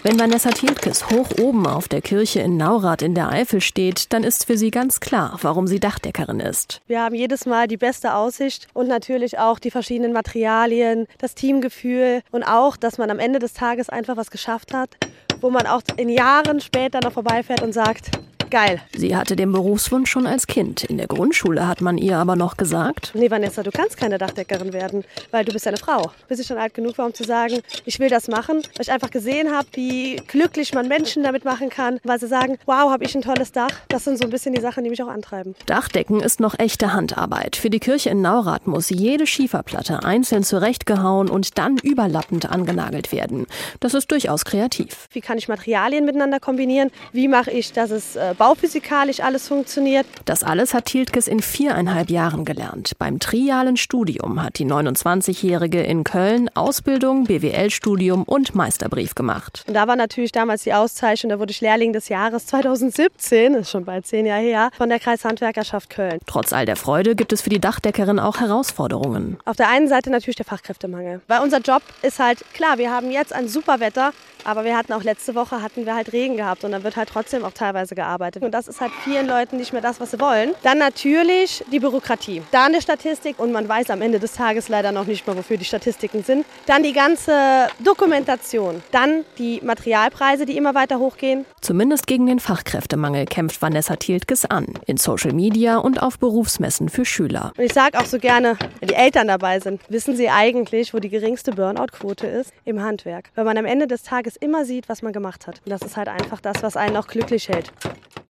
Wenn Vanessa Tieltges hoch oben auf der Kirche in Naurath in der Eifel steht, dann ist für sie ganz klar, warum sie Dachdeckerin ist. Wir haben jedes Mal die beste Aussicht und natürlich auch die verschiedenen Materialien, das Teamgefühl und auch, dass man am Ende des Tages einfach was geschafft hat, wo man auch in Jahren später noch vorbeifährt und sagt, geil. Sie hatte den Berufswunsch schon als Kind. In der Grundschule hat man ihr aber noch gesagt: Nee, Vanessa, du kannst keine Dachdeckerin werden, weil du bist ja eine Frau. Bis ich schon alt genug war, um zu sagen, ich will das machen, weil ich einfach gesehen habe, wie glücklich man Menschen damit machen kann, weil sie sagen, wow, habe ich ein tolles Dach. Das sind so ein bisschen die Sachen, die mich auch antreiben. Dachdecken ist noch echte Handarbeit. Für die Kirche in Naurath muss jede Schieferplatte einzeln zurechtgehauen und dann überlappend angenagelt werden. Das ist durchaus kreativ. Wie kann ich Materialien miteinander kombinieren? Wie mache ich, dass es bauphysikalisch alles funktioniert? Das alles hat Tieltges in 4,5 Jahren gelernt. Beim trialen Studium hat die 29-Jährige in Köln Ausbildung, BWL-Studium und Meisterbrief gemacht. Und da war natürlich damals die Auszeichnung, da wurde ich Lehrling des Jahres 2017, das ist schon bald 10 Jahre her, von der Kreishandwerkerschaft Köln. Trotz all der Freude gibt es für die Dachdeckerin auch Herausforderungen. Auf der einen Seite natürlich der Fachkräftemangel. Weil unser Job ist halt, klar, wir haben jetzt ein super Wetter, aber wir hatten auch letzte Woche halt Regen gehabt und dann wird halt trotzdem auch teilweise gearbeitet. Und das ist halt vielen Leuten nicht mehr das, was sie wollen. Dann natürlich die Bürokratie. Dann eine Statistik und man weiß am Ende des Tages leider noch nicht mal, wofür die Statistiken sind. Dann die ganze Dokumentation. Dann die Materialpreise, die immer weiter hochgehen. Zumindest gegen den Fachkräftemangel kämpft Vanessa Tieltges an. In Social Media und auf Berufsmessen für Schüler. Und ich sage auch so gerne, wenn die Eltern dabei sind, wissen sie eigentlich, wo die geringste Burnout-Quote ist? Im Handwerk. Weil man am Ende des Tages immer sieht, was man gemacht hat. Und das ist halt einfach das, was einen auch glücklich hält.